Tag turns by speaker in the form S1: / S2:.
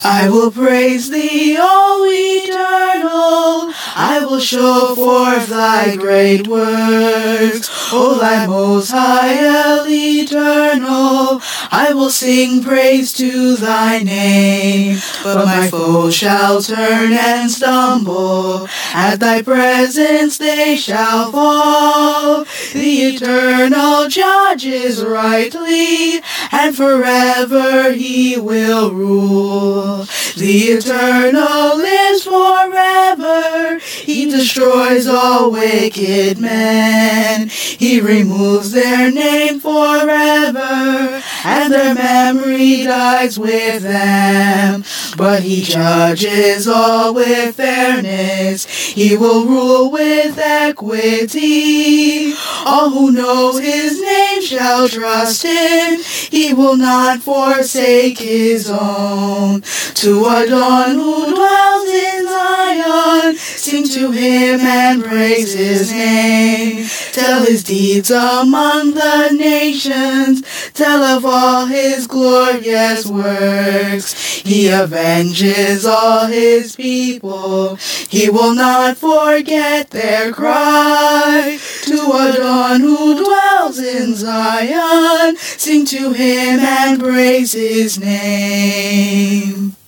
S1: I will praise thee, O eternal. I will show forth thy great works. O thy most high El eternal, I will sing praise to thy name. But my foes shall turn and stumble. At thy presence they shall fall. The eternal judges rightly, and forever he will rule. The eternal lives forever. He destroys all wicked men. He removes their name forever, and their memory dies with them. But he judges all with fairness. He will rule with equity. All who know his name shall trust him. He will not forsake his own. To Adon who dwells in Zion, sing to him and praise his name. Tell his deeds among the nations. Tell of all his glorious works. He avenges all his people. He will not forget their cry. To Adon who dwells in Zion, sing to him and praise his name.